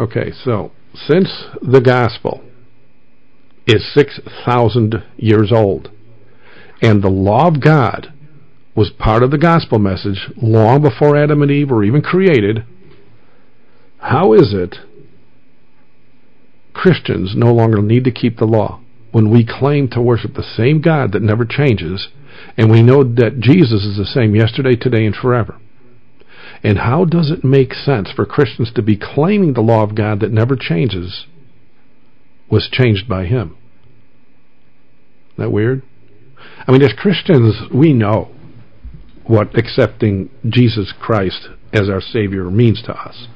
Okay, so since the gospel is 6,000 years old, and the law of God was part of the gospel message long before Adam and Eve were even created, how is it Christians no longer need to keep the law when we claim to worship the same God that never changes, and we know that Jesus is the same yesterday, today, and forever? And how does it make sense for Christians to be claiming the law of God that never changes was changed by Him? Isn't that weird? I mean, as Christians, we know what accepting Jesus Christ as our Savior means to us.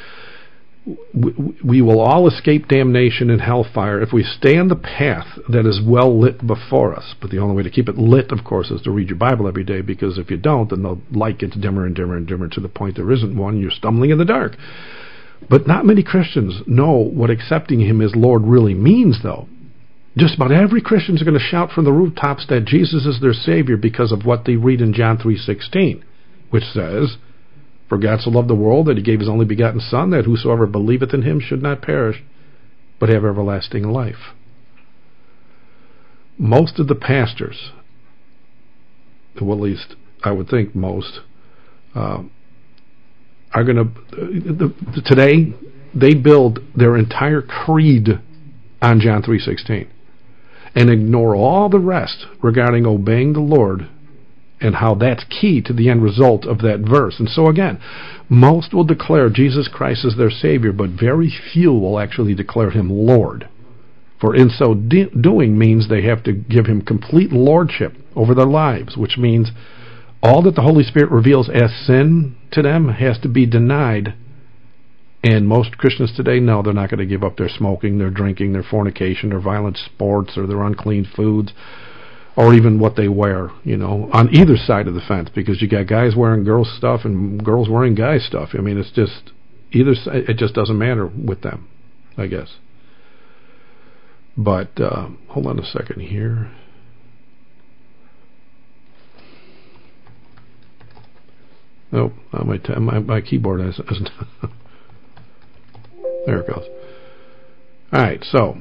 We will all escape damnation and hellfire if we stay on the path that is well lit before us. But the only way to keep it lit, of course, is to read your Bible every day, because if you don't, then the light gets dimmer and dimmer and dimmer to the point there isn't one. You're stumbling in the dark. But not many Christians know what accepting Him as Lord really means, though. Just about every Christian is going to shout from the rooftops that Jesus is their Savior because of what they read in John 3:16, which says, "For God so loved the world that He gave His only begotten Son, that whosoever believeth in Him should not perish, but have everlasting life." Most of the pastors, well, at least I would think most, are going to, today, they build their entire creed on John 3:16 and ignore all the rest regarding obeying the Lord and how that's key to the end result of that verse. And so again, most will declare Jesus Christ as their Savior, but very few will actually declare Him Lord. For in so doing means they have to give Him complete lordship over their lives, which means all that the Holy Spirit reveals as sin to them has to be denied. And most Christians today know they're not going to give up their smoking, their drinking, their fornication, their violent sports, or their unclean foods, or even what they wear, on either side of the fence, because you got guys wearing girls' stuff and girls wearing guys' stuff. I mean, it's just, either side, it just doesn't matter with them, I guess. But, hold on a second here. Oh, my keyboard hasn't. There it goes. All right, so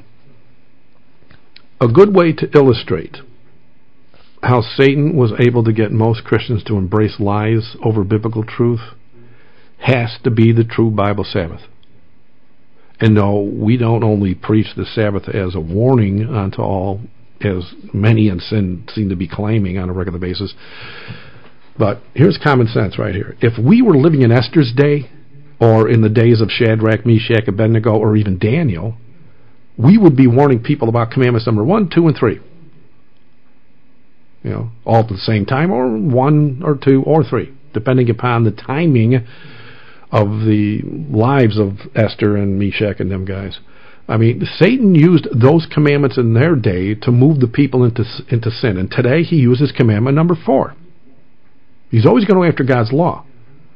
a good way to illustrate how Satan was able to get most Christians to embrace lies over biblical truth has to be the true Bible Sabbath. And no, we don't only preach the Sabbath as a warning unto all, as many in sin seem to be claiming on a regular basis, but here's common sense right here. If we were living in Esther's day, or in the days of Shadrach, Meshach, Abednego, or even Daniel, we would be warning people about commandments number 1, 2, and 3. All at the same time, or 1 or 2 or 3, depending upon the timing of the lives of Esther and Meshach and them guys. I mean, Satan used those commandments in their day to move the people into sin, and today he uses commandment number 4. He's always going after God's law.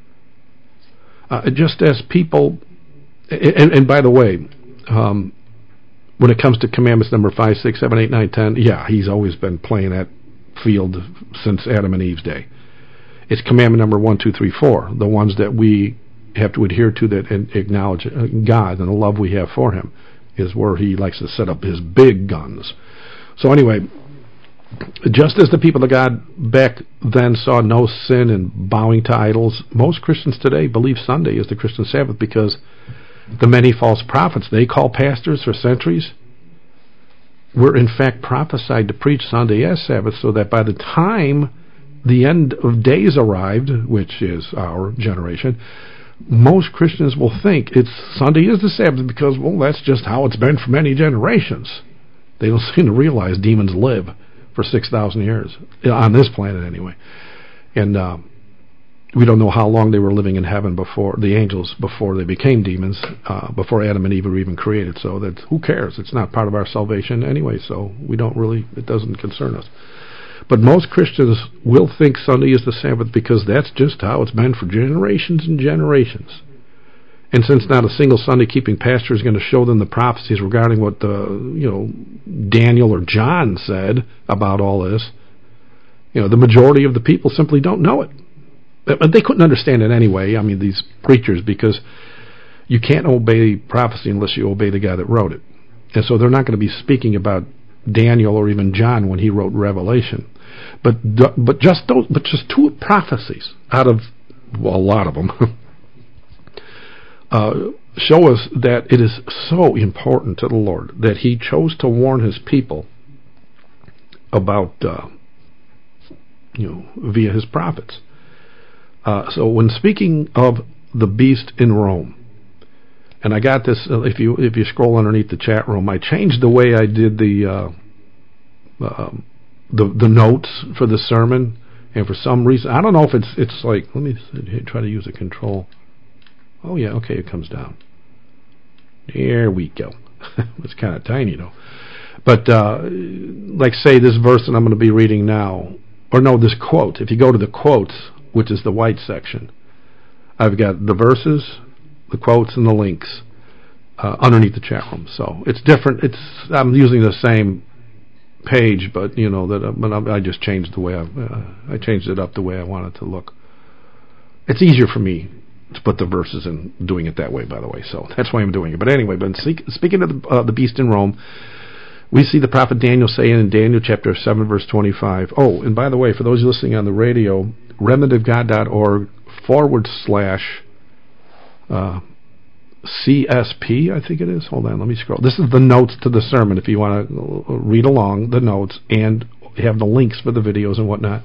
Just as people, and by the way, when it comes to commandments number 5, 6, 7, 8, 9, 10, yeah, he's always been playing that field since Adam and Eve's day. It's commandment number 1, 2, 3, 4, the ones that we have to adhere to that acknowledge God and the love we have for Him, is where he likes to set up his big guns. So anyway, just as the people of God back then saw no sin in bowing to idols, most Christians today believe Sunday is the Christian Sabbath, because the many false prophets they call pastors for centuries were in fact prophesied to preach Sunday as Sabbath, so that by the time the end of days arrived, which is our generation, most Christians will think Sunday is the Sabbath because, well, that's just how it's been for many generations. They don't seem to realize demons live for 6,000 years, on this planet anyway. And we don't know how long they were living in heaven before, the angels, before they became demons, before Adam and Eve were even created. So that, who cares? It's not part of our salvation anyway, so it doesn't concern us. But most Christians will think Sunday is the Sabbath because that's just how it's been for generations and generations. And since not a single Sunday-keeping pastor is going to show them the prophecies regarding what Daniel or John said about all this, the majority of the people simply don't know it. But they couldn't understand it anyway, these preachers, because You can't obey prophecy unless you obey the guy that wrote it. And so they're not going to be speaking about Daniel or even John when he wrote Revelation. But just two prophecies out of, well, a lot of them show us that it is so important to the Lord that he chose to warn his people about, via his prophets. So when speaking of the beast in Rome, and I got this, if you scroll underneath the chat room, I changed the way I did the notes for the sermon, and for some reason, I don't know if it's like, let me try to use a control. Oh yeah, okay, it comes down. There we go. It's kind of tiny though. But like say this verse that I'm going to be reading now, or no, this quote. If you go to the quotes, which is the white section, I've got the verses, the quotes, and the links underneath the chat room. So it's different. I'm using the same page, but I just changed the way I changed it up the way I want it to look. It's easier for me to put the verses in doing it that way, by the way. So that's why I'm doing it. But anyway, speaking of the beast in Rome, we see the prophet Daniel saying in Daniel chapter 7, verse 25. Oh, and by the way, for those listening on the radio, remnantofgod.org /CSP, I think it is. Hold on, let me scroll. This is the notes to the sermon if you want to read along the notes and have the links for the videos and whatnot.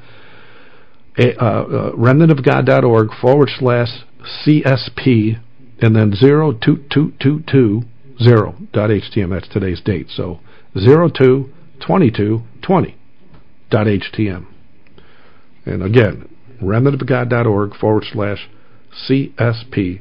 Remnantofgod.org /CSP and then 02220.htm. That's today's date. So 02/22/20.htm. And again, remnantofgod.org /CSP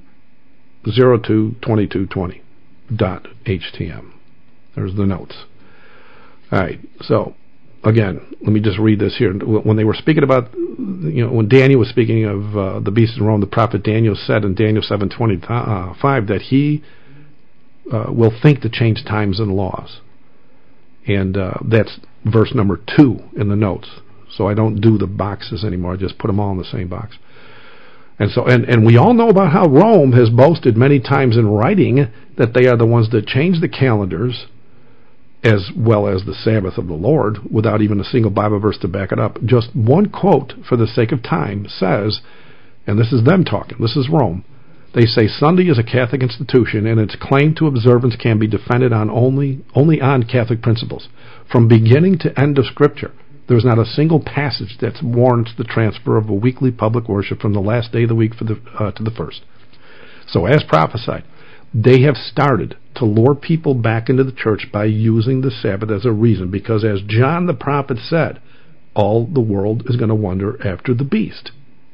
02/22/20.htm. There's the notes. All right. So again, let me just read this here. When they were speaking about, when Daniel was speaking of the beast in Rome, the prophet Daniel said in Daniel 7:25 that he will think to change times and laws. And that's verse number 2 in the notes. So I don't do the boxes anymore. I just put them all in the same box. And so, and we all know about how Rome has boasted many times in writing that they are the ones that change the calendars as well as the Sabbath of the Lord without even a single Bible verse to back it up. Just one quote for the sake of time says, and this is them talking, this is Rome, they say Sunday is a Catholic institution and its claim to observance can be defended on only on Catholic principles. From beginning to end of Scripture, there is not a single passage that warrants the transfer of a weekly public worship from the last day of the week to the first. So as prophesied, they have started to lure people back into the church by using the Sabbath as a reason, because as John the prophet said, all the world is going to wonder after the beast.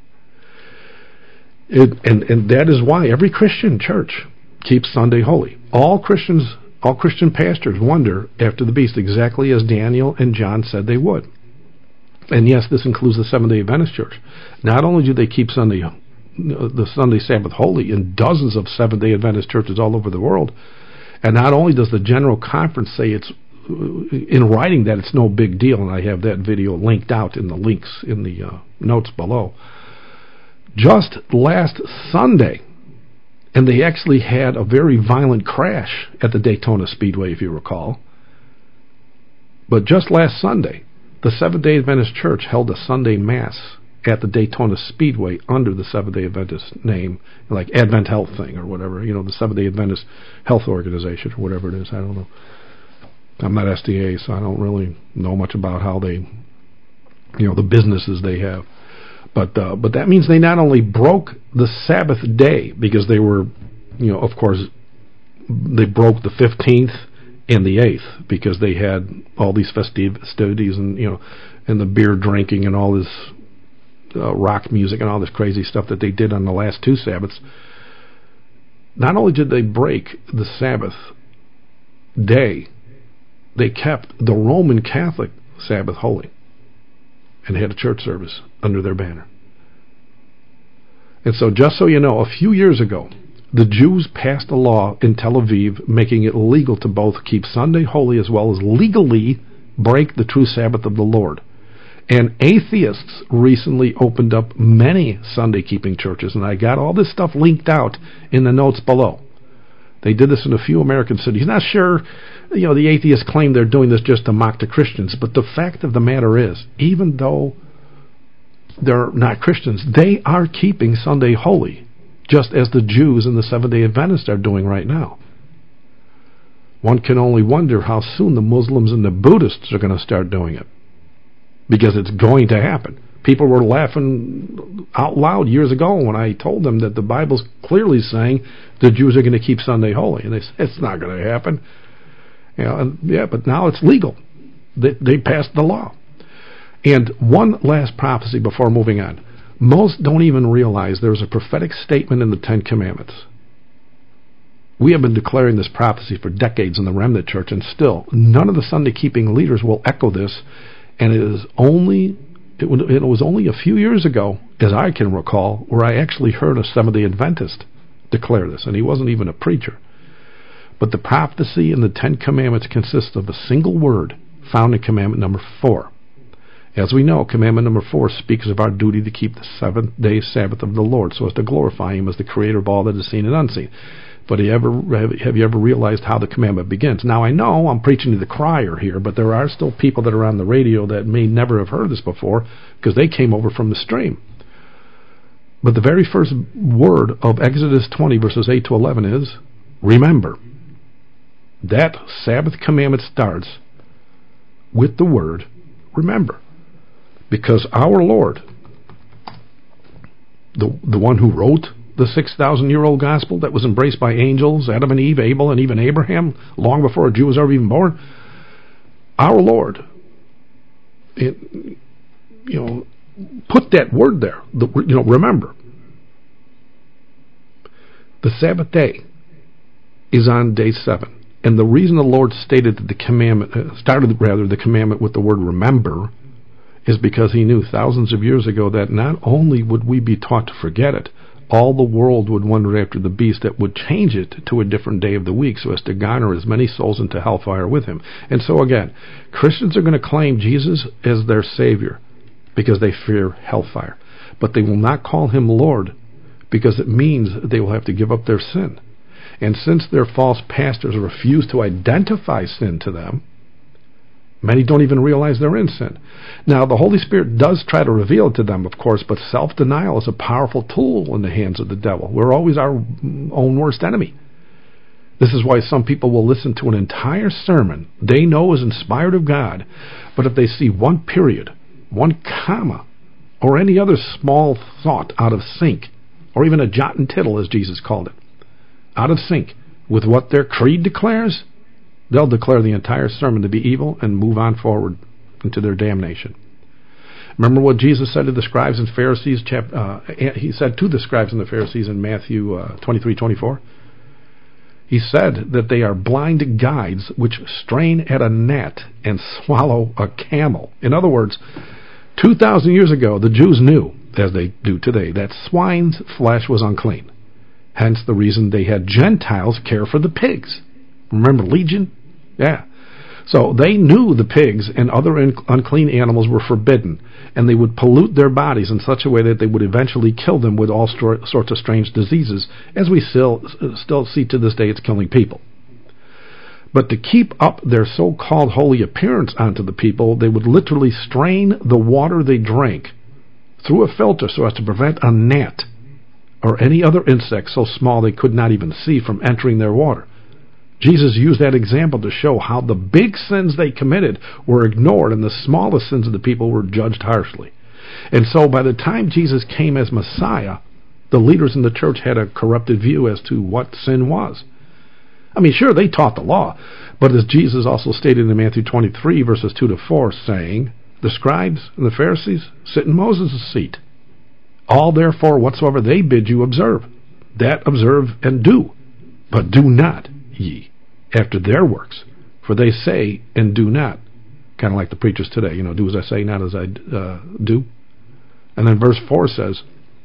And that is why every Christian church keeps Sunday holy. All Christian pastors wonder after the beast, exactly as Daniel and John said they would. And yes, this includes the Seventh-day Adventist Church. Not only do they keep the Sunday Sabbath holy in dozens of Seventh-day Adventist churches all over the world, and not only does the General Conference say it's in writing that it's no big deal, and I have that video linked out in the links in the notes below. Just last Sunday, and they actually had a very violent crash at the Daytona Speedway, if you recall. But just last Sunday, the Seventh-day Adventist Church held a Sunday Mass at the Daytona Speedway under the Seventh-day Adventist name, like Advent Health thing or whatever, the Seventh-day Adventist Health Organization or whatever it is. I don't know. I'm not SDA, so I don't really know much about how they, the businesses they have. But that means they not only broke the Sabbath day, because they were, of course, they broke the 15th and the 8th, because they had all these festivities and, and the beer drinking and all this rock music and all this crazy stuff that they did on the last 2 Sabbaths. Not only did they break the Sabbath day, they kept the Roman Catholic Sabbath holy and had a church service under their banner. And so, just so you know, a few years ago, the Jews passed a law in Tel Aviv making it illegal to both keep Sunday holy as well as legally break the true Sabbath of the Lord. And atheists recently opened up many Sunday-keeping churches, and I got all this stuff linked out in the notes below. They did this in a few American cities. Not sure, the atheists claim they're doing this just to mock the Christians, but the fact of the matter is, even though they're not Christians, they are keeping Sunday holy, just as the Jews and the Seventh-day Adventists are doing right now. One can only wonder how soon the Muslims and the Buddhists are going to start doing it, because it's going to happen. People were laughing out loud years ago when I told them that the Bible's clearly saying the Jews are going to keep Sunday holy, and they said it's not going to happen. But now it's legal. They passed the law. And one last prophecy before moving on. Most don't even realize there's a prophetic statement in the Ten Commandments. We have been declaring this prophecy for decades in the Remnant Church, and still none of the Sunday-keeping leaders will echo this. And it was only a few years ago, as I can recall, where I actually heard a Seventh-day Adventist declare this, and he wasn't even a preacher. But the prophecy in the Ten Commandments consists of a single word found in commandment number 4. As we know, commandment number 4 speaks of our duty to keep the seventh-day Sabbath of the Lord, so as to glorify Him as the Creator of all that is seen and unseen. But have you ever realized how the commandment begins? Now, I know I'm preaching to the crier here, but there are still people that are on the radio that may never have heard this before, because they came over from the stream. But the very first word of Exodus 20, verses 8 to 11 is, remember. That Sabbath commandment starts with the word, remember. Because our Lord, the one who wrote the 6,000-year-old gospel that was embraced by angels, Adam and Eve, Abel, and even Abraham, long before a Jew was ever even born, our Lord, put that word there, remember. The Sabbath day is on day 7. And the reason the Lord stated that the commandment with the word remember is because He knew thousands of years ago that not only would we be taught to forget it, all the world would wonder after the beast that would change it to a different day of the week so as to garner as many souls into hellfire with him. And so again, Christians are going to claim Jesus as their Savior because they fear hellfire. But they will not call Him Lord because it means they will have to give up their sin. And since their false pastors refuse to identify sin to them, many don't even realize they're in sin. Now, the Holy Spirit does try to reveal it to them, of course, but self-denial is a powerful tool in the hands of the devil. We're always our own worst enemy. This is why some people will listen to an entire sermon they know is inspired of God, but if they see one period, one comma, or any other small thought out of sync, or even a jot and tittle, as Jesus called it, out of sync with what their creed declares, they'll declare the entire sermon to be evil and move on forward into their damnation. Remember what Jesus said to the scribes and Pharisees? He said to the scribes and the Pharisees in Matthew 23:24. He said that they are blind guides which strain at a gnat and swallow a camel. In other words, 2,000 years ago, the Jews knew, as they do today, that swine's flesh was unclean. Hence the reason they had Gentiles care for the pigs. Remember Legion? Yeah. So they knew the pigs and other unclean animals were forbidden, and they would pollute their bodies in such a way that they would eventually kill them with all sorts of strange diseases, as we still see to this day it's killing people. But to keep up their so-called holy appearance onto the people, they would literally strain the water they drank through a filter so as to prevent a gnat or any other insect so small they could not even see from entering their water. Jesus used that example to show how the big sins they committed were ignored and the smallest sins of the people were judged harshly. And so by the time Jesus came as Messiah, the leaders in the church had a corrupted view as to what sin was. I mean, sure, they taught the law, but as Jesus also stated in Matthew 23, verses 2 to 4, saying, the scribes and the Pharisees sit in Moses' seat. All therefore whatsoever they bid you observe, that observe and do, but do not ye after their works, for they say and do not. Kind of like the preachers today, do as I say, not as I do. And then verse 4 says,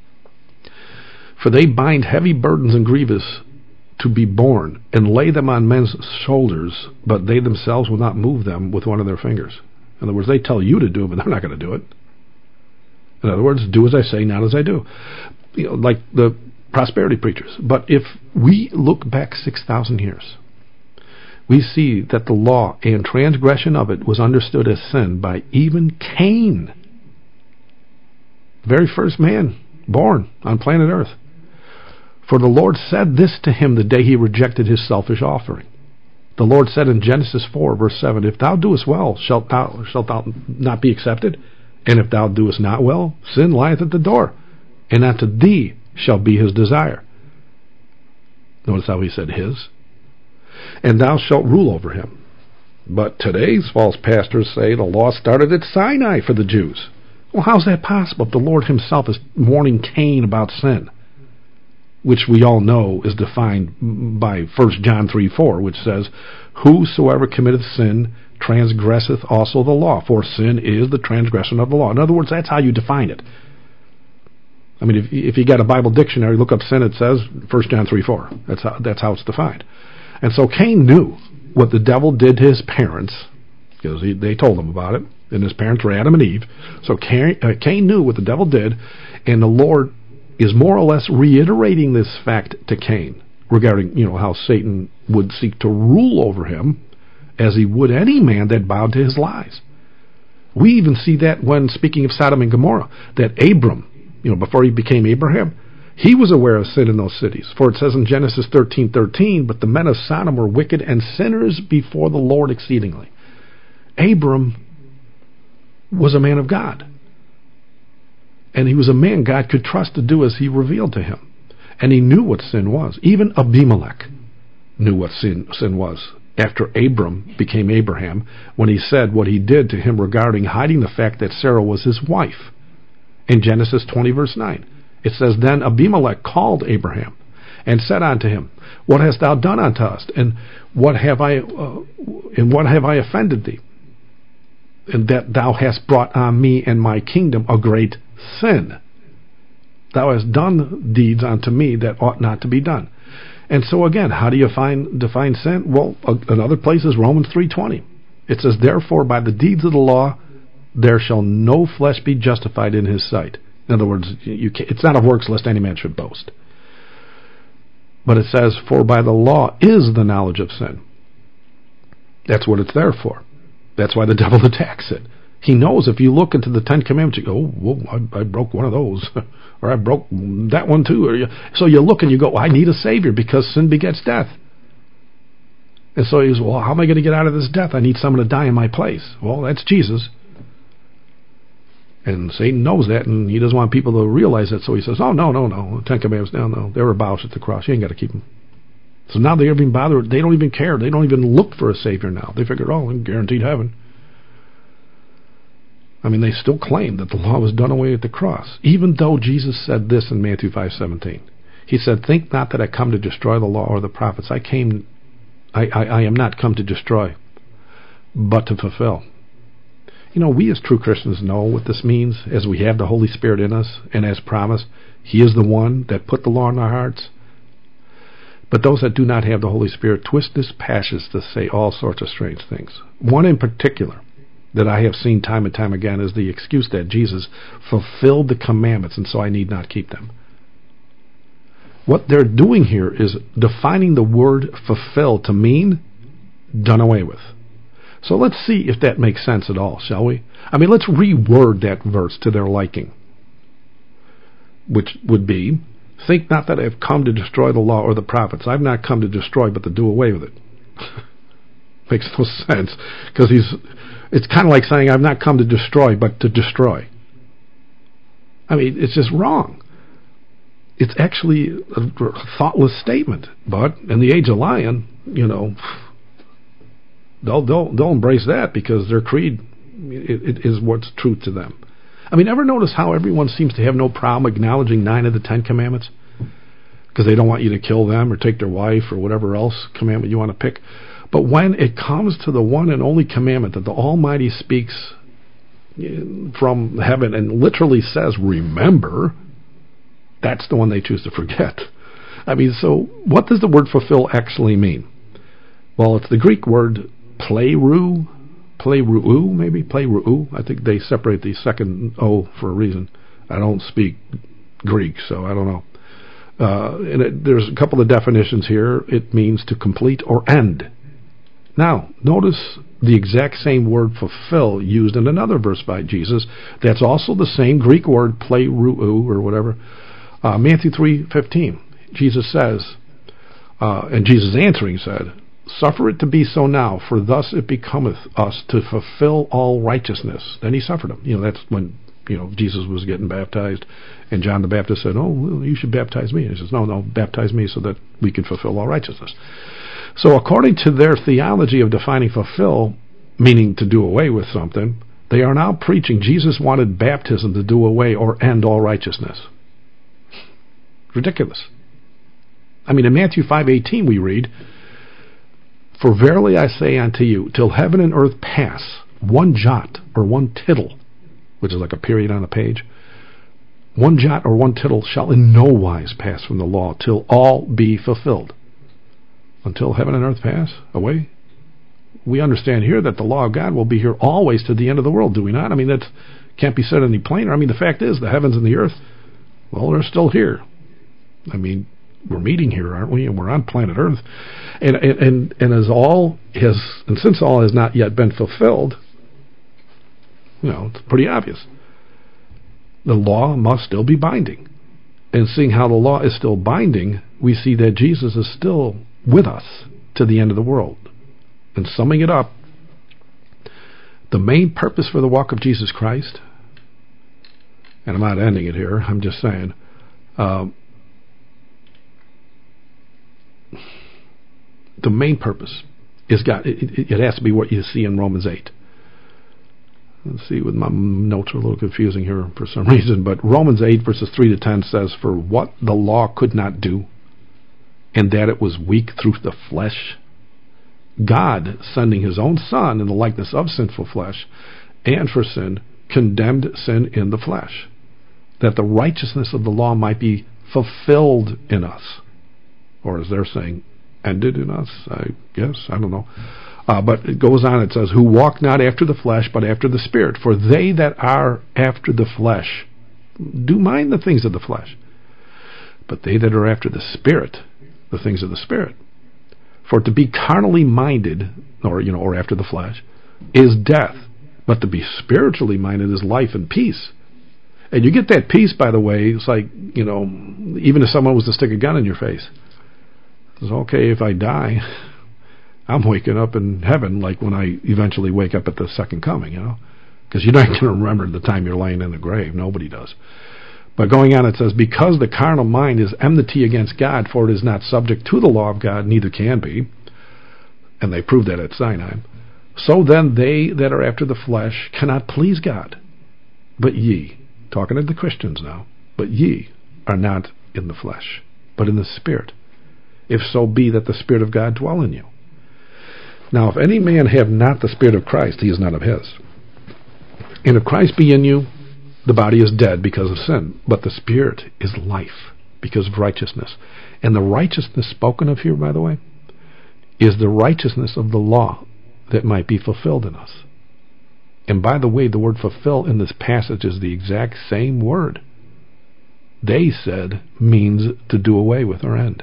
for they bind heavy burdens and grievous to be borne, and lay them on men's shoulders, but they themselves will not move them with one of their fingers. In other words, they tell you to do it, but they're not going to do it. In other words, do as I say, not as I do. Like the prosperity preachers. But if we look back 6,000 years, we see that the law and transgression of it was understood as sin by even Cain, the very first man born on planet Earth. For the Lord said this to him the day he rejected his selfish offering. The Lord said in Genesis 4, verse 7, If thou doest well, shalt thou not be accepted? And if thou doest not well, sin lieth at the door, and unto thee shall be his desire. Notice how he said his. And thou shalt rule over him. But today's false pastors say the law started at Sinai for the Jews. Well, how's that possible if the Lord himself is warning Cain about sin? Which we all know is defined by 1 John 3:4, which says, Whosoever committeth sin transgresseth also the law, for sin is the transgression of the law. In other words, that's how you define it. I mean, if you got a Bible dictionary, look up sin, it says 1 John 3:4. That's how it's defined. And so Cain knew what the devil did to his parents, because they told him about it, and his parents were Adam and Eve. So Cain knew what the devil did, and the Lord is more or less reiterating this fact to Cain regarding, how Satan would seek to rule over him as he would any man that bowed to his lies. We even see that when speaking of Sodom and Gomorrah, that Abram, before he became Abraham, he was aware of sin in those cities. For it says in Genesis 13:13, But the men of Sodom were wicked and sinners before the Lord exceedingly. Abram was a man of God. And he was a man God could trust to do as he revealed to him. And he knew what sin was. Even Abimelech knew what sin was after Abram became Abraham, when he said what he did to him regarding hiding the fact that Sarah was his wife. In Genesis 20, verse 9, it says, Then Abimelech called Abraham and said unto him, What hast thou done unto us? And what have I offended thee? And that thou hast brought on me and my kingdom a great sin. Thou hast done deeds unto me that ought not to be done. And so again, how do you define sin? Well, another place is Romans 3:20. It says, Therefore by the deeds of the law there shall no flesh be justified in his sight. In other words, it's not of works lest any man should boast. But it says, For by the law is the knowledge of sin. That's what it's there for. That's why the devil attacks it. He knows if you look into the Ten Commandments, you go, I broke one of those. Or I broke that one too. So you look and you go, I need a Savior because sin begets death. And so he goes, how am I going to get out of this death? I need someone to die in my place. Well, that's Jesus. And Satan knows that, and he doesn't want people to realize that. So he says, no. The Ten Commandments, no. They were abolished at the cross. You ain't got to keep them. So now they don't even bother. They don't even care. They don't even look for a Savior now. They figure, I'm guaranteed heaven. I mean, they still claim that the law was done away at the cross, even though Jesus said this in Matthew 5:17. He said, Think not that I come to destroy the law or the prophets. I am not come to destroy, but to fulfill. We as true Christians know what this means, as we have the Holy Spirit in us, and as promised, He is the one that put the law in our hearts. But those that do not have the Holy Spirit twist His passions to say all sorts of strange things. One in particular that I have seen time and time again is the excuse that Jesus fulfilled the commandments and so I need not keep them. What they're doing here is defining the word fulfill to mean done away with. So let's see if that makes sense at all, shall we? I mean, let's reword that verse to their liking, which would be, Think not that I have come to destroy the law or the prophets. I've not come to destroy, but to do away with it. Makes no sense, because it's kind of like saying, I've not come to destroy, but to destroy. I mean, it's just wrong. It's actually a thoughtless statement. But in the age of lion, they'll embrace that because their creed it is what's truth to them. I mean, ever notice how everyone seems to have no problem acknowledging 9 of the 10 commandments? Because they don't want you to kill them or take their wife or whatever else commandment you want to pick. But when it comes to the one and only commandment that the Almighty speaks from heaven and literally says, remember, that's the one they choose to forget. I mean, so what does the word fulfill actually mean? Well, it's the Greek word pleroo, pleroo, maybe? Pleroo. I think they separate the second O for a reason. I don't speak Greek, so I don't know. There's a couple of definitions here. It means to complete or end. Now, notice the exact same word fulfill used in another verse by Jesus. That's also the same Greek word, pleroo, or whatever. Matthew 3:15. Jesus says, and Jesus answering said, "Suffer it to be so now, for thus it becometh us to fulfill all righteousness." Then he suffered him. That's when Jesus was getting baptized, and John the Baptist said, "Oh, well, you should baptize me." And he says, No, baptize me so that we can fulfill all righteousness. So according to their theology of defining fulfill, meaning to do away with something, they are now preaching Jesus wanted baptism to do away or end all righteousness. Ridiculous. I mean, in Matthew 5:18 we read, "For verily I say unto you, till heaven and earth pass, one jot or one tittle," which is like a period on a page, "one jot or one tittle shall in no wise pass from the law till all be fulfilled." Until heaven and earth pass away? We understand here that the law of God will be here always to the end of the world, do we not? I mean, that can't be said any plainer. I mean, the fact is, the heavens and the earth, well, they're still here. I mean, we're meeting here, aren't we? And we're on planet Earth. And since all has not yet been fulfilled, it's pretty obvious. The law must still be binding. And seeing how the law is still binding, we see that Jesus is still with us to the end of the world. And summing it up, the main purpose for the walk of Jesus Christ, and I'm not ending it here, I'm just saying, the main purpose is God. It has to be what you see in Romans 8. Let's see, with my notes are a little confusing here for some reason, but Romans 8 verses 3 to 10 says, "For what the law could not do, and that it was weak through the flesh, God, sending his own Son in the likeness of sinful flesh, and for sin, condemned sin in the flesh, that the righteousness of the law might be fulfilled in us." Or as they're saying, ended in us, I guess, I don't know. But it goes on, it says, "Who walk not after the flesh, but after the Spirit. For they that are after the flesh do mind the things of the flesh. But they that are after the Spirit, the things of the Spirit. For to be carnally minded, or after the flesh, is death. But to be spiritually minded is life and peace." And you get that peace, by the way, it's like, even if someone was to stick a gun in your face, it's okay if I die, I'm waking up in heaven, like when I eventually wake up at the second coming, because you're not going to remember the time you're laying in the grave. Nobody does. But going on, it says, "Because the carnal mind is enmity against God, for it is not subject to the law of God, neither can be." And they proved that at Sinai. "So then they that are after the flesh cannot please God. But ye," talking to the Christians now, "but ye are not in the flesh, but in the Spirit, if so be that the Spirit of God dwell in you. Now if any man have not the Spirit of Christ, he is not of his. And if Christ be in you, the body is dead because of sin, but the Spirit is life because of righteousness." And the righteousness spoken of here, by the way, is the righteousness of the law that might be fulfilled in us. And by the way, the word fulfill in this passage is the exact same word they said means to do away with or end.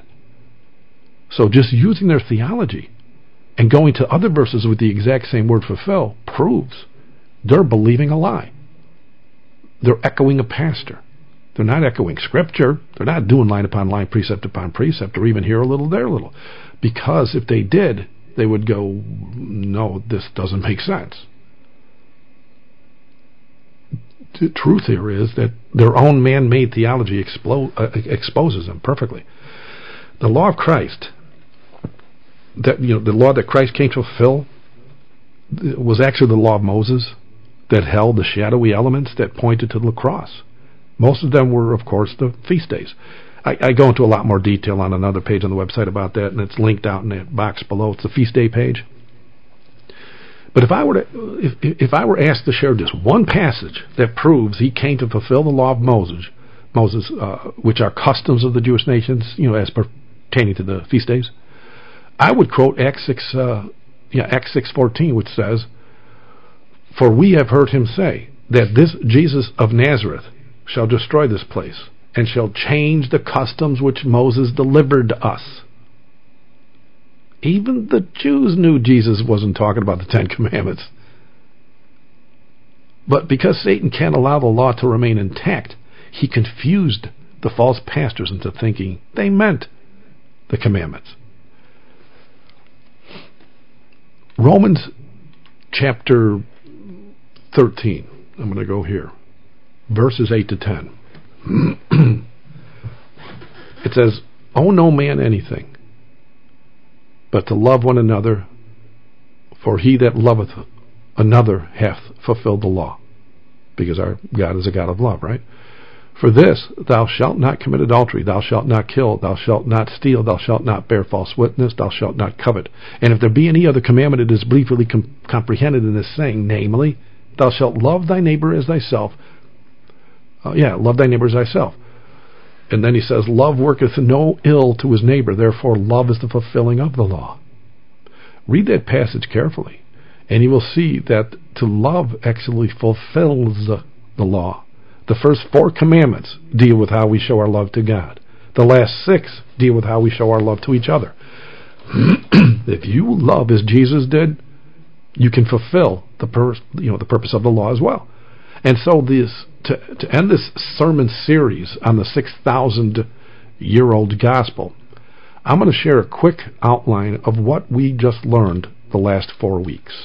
So just using their theology and going to other verses with the exact same word fulfill proves they're believing a lie. They're echoing a pastor. They're not echoing Scripture. They're not doing line upon line, precept upon precept, or even here a little, there a little. Because if they did, they would go, "No, this doesn't make sense." The truth here is that their own man-made theology exposes them perfectly. The law of Christ, the law that Christ came to fulfill, was actually the law of Moses that held the shadowy elements that pointed to the cross. Most of them were, of course, the feast days. I go into a lot more detail on another page on the website about that, and it's linked out in that box below. It's the feast day page. But if I were asked to share just one passage that proves he came to fulfill the law of Moses, which are customs of the Jewish nations, as pertaining to the feast days, I would quote Acts 6:14, which says, For we have heard him say that this Jesus of Nazareth shall destroy this place, and shall change the customs which Moses delivered us. Even the Jews knew Jesus wasn't talking about the Ten Commandments. But because Satan can't allow the law to remain intact, he confused the false pastors into thinking they meant the commandments. Romans chapter 13. I'm going to go here. Verses 8 to 10. It says, "Owe no man anything, but to love one another, for he that loveth another hath fulfilled the law." Because our God is a God of love, right? "For this, thou shalt not commit adultery, thou shalt not kill, thou shalt not steal, thou shalt not bear false witness, thou shalt not covet. And if there be any other commandment, it is briefly comprehended in this saying, namely, thou shalt love thy neighbor as thyself." Love thy neighbor as thyself. And then he says, "Love worketh no ill to his neighbor, therefore love is the fulfilling of the law." Read that passage carefully, and you will see that to love actually fulfills the law. The first 4 commandments deal with how we show our love to God. The last 6 deal with how we show our love to each other. If you love as Jesus did, you can fulfill the purpose of the law as well. And so to end this sermon series on the 6,000-year-old gospel, I'm going to share a quick outline of what we just learned the last 4 weeks.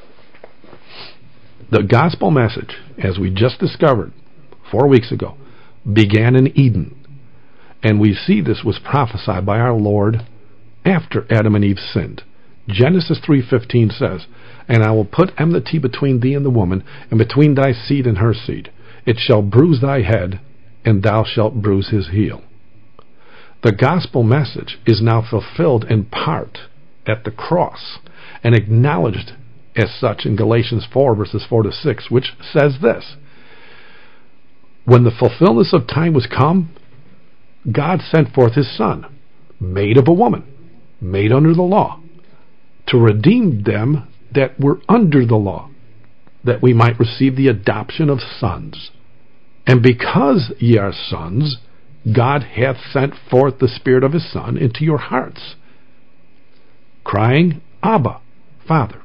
The gospel message, as we just discovered 4 weeks ago, began in Eden. And we see this was prophesied by our Lord after Adam and Eve sinned. Genesis 3:15 says, "And I will put enmity between thee and the woman, and between thy seed and her seed. It shall bruise thy head, and thou shalt bruise his heel." The gospel message is now fulfilled in part at the cross, and acknowledged as such in Galatians 4, verses 4 to 6, which says this: "When the fulfillment of time was come, God sent forth his Son, made of a woman, made under the law, to redeem them that were under the law, that we might receive the adoption of sons. And because ye are sons, God hath sent forth the Spirit of his Son into your hearts, crying, Abba, Father."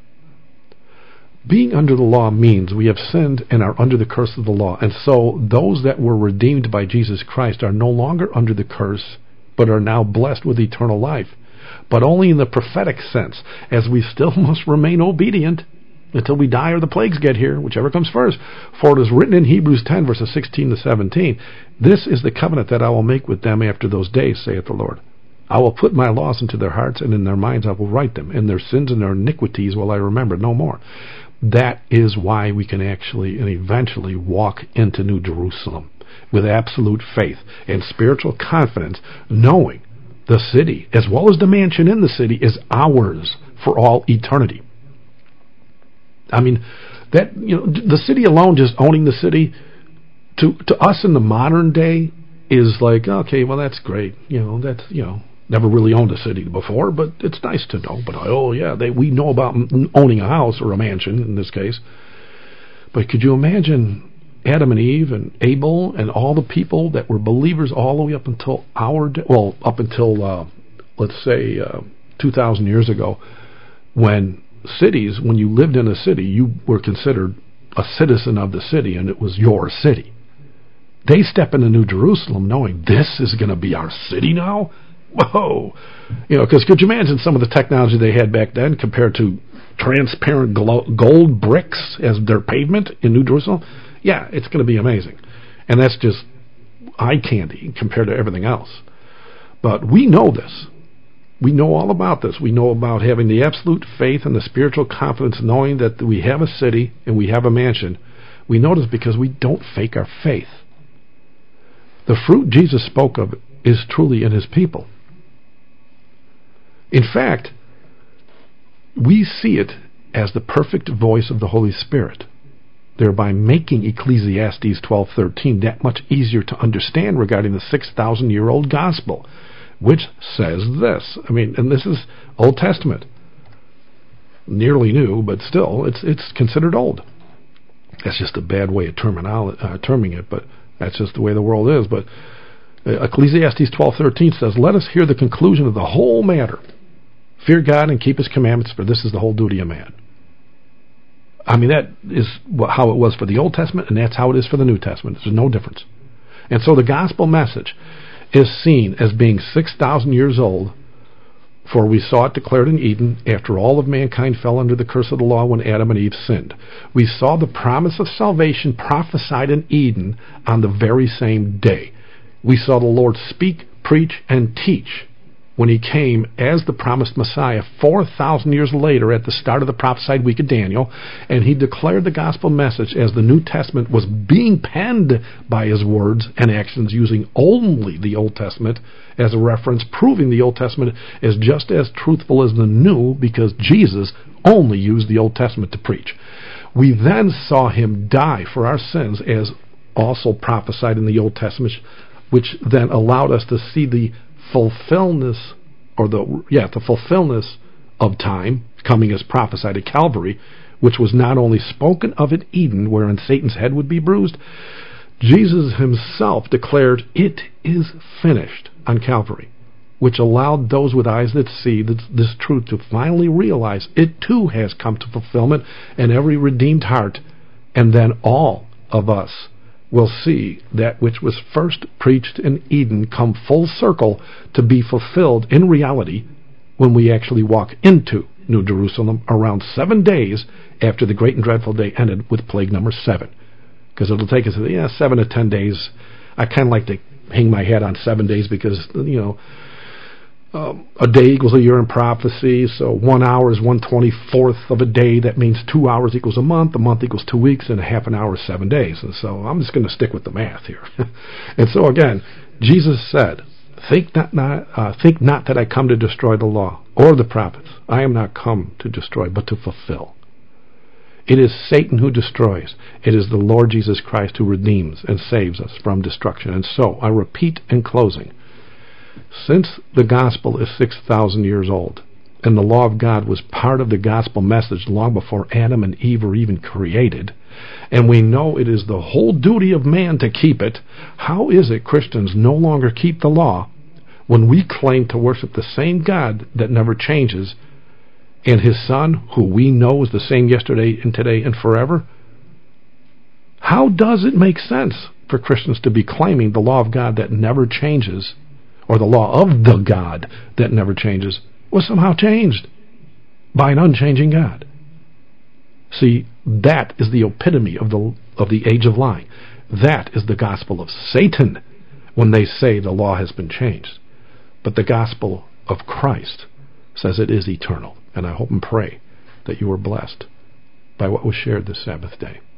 Being under the law means we have sinned and are under the curse of the law. And so those that were redeemed by Jesus Christ are no longer under the curse, but are now blessed with eternal life. But only in the prophetic sense, as we still must remain obedient until we die or the plagues get here, whichever comes first. For it is written in Hebrews 10, verses 16 to 17, "This is the covenant that I will make with them after those days, saith the Lord. I will put my laws into their hearts, and in their minds I will write them, and their sins and their iniquities will I remember no more." That is why we can actually and eventually walk into New Jerusalem with absolute faith and spiritual confidence, knowing the city, as well as the mansion in the city, is ours for all eternity. I mean, that the city alone, just owning the city, to us in the modern day is like, okay, well, that's great. Never really owned a city before, but it's nice to know. But we know about owning a house or a mansion in this case. But could you imagine Adam and Eve and Abel and all the people that were believers all the way up until let's say 2,000 years ago, when you lived in a city, you were considered a citizen of the city, and it was your city. They step into New Jerusalem knowing this is going to be our city now. Whoa! Because could you imagine some of the technology they had back then compared to transparent gold bricks as their pavement in New Jerusalem? Yeah, it's going to be amazing. And that's just eye candy compared to everything else. But we know this. We know all about this. We know about having the absolute faith and the spiritual confidence, knowing that we have a city and we have a mansion. We know this because we don't fake our faith. The fruit Jesus spoke of is truly in his people. In fact, we see it as the perfect voice of the Holy Spirit, thereby making Ecclesiastes 12:13 that much easier to understand regarding the 6,000-year-old gospel, which says this. And this is Old Testament, nearly new, but still, it's considered old. That's just a bad way of terming it, but that's just the way the world is. But Ecclesiastes 12:13 says, "Let us hear the conclusion of the whole matter. Fear God and keep His commandments, for this is the whole duty of man." I mean, that is how it was for the Old Testament, and that's how it is for the New Testament. There's no difference. And so the gospel message is seen as being 6,000 years old, for we saw it declared in Eden after all of mankind fell under the curse of the law when Adam and Eve sinned. We saw the promise of salvation prophesied in Eden on the very same day. We saw the Lord speak, preach, and teach when He came as the promised Messiah 4,000 years later at the start of the prophesied week of Daniel, and He declared the gospel message as the New Testament was being penned by His words and actions, using only the Old Testament as a reference, proving the Old Testament is just as truthful as the New, because Jesus only used the Old Testament to preach. We then saw Him die for our sins as also prophesied in the Old Testament, which then allowed us to see the fulfillment of time coming as prophesied at Calvary, which was not only spoken of at Eden, wherein Satan's head would be bruised. Jesus Himself declared, "It is finished," on Calvary, which allowed those with eyes that see this truth to finally realize it too has come to fulfillment in every redeemed heart, and then all of us will see that which was first preached in Eden come full circle to be fulfilled in reality when we actually walk into New Jerusalem around 7 days after the great and dreadful day ended with plague number 7. Because it'll take us 7 to 10 days. I kind of like to hang my hat on 7 days because, a day equals a year in prophecy, so 1 hour is 1/24th of a day. That means 2 hours equals a month equals 2 weeks, and a half an hour is 7 days. And so I'm just going to stick with the math here. And so again, Jesus said, think not that I come to destroy the law or the prophets. I am not come to destroy, but to fulfill. It is Satan who destroys. It is the Lord Jesus Christ who redeems and saves us from destruction. And so, I repeat in closing, since the gospel is 6,000 years old, and the law of God was part of the gospel message long before Adam and Eve were even created, and we know it is the whole duty of man to keep it, how is it Christians no longer keep the law when we claim to worship the same God that never changes, and His Son, who we know is the same yesterday and today and forever? How does it make sense for Christians to be claiming the law of God that never changes, or the law of the God that never changes, was somehow changed by an unchanging God? See, that is the epitome of the age of lying. That is the gospel of Satan when they say the law has been changed. But the gospel of Christ says it is eternal. And I hope and pray that you were blessed by what was shared this Sabbath day.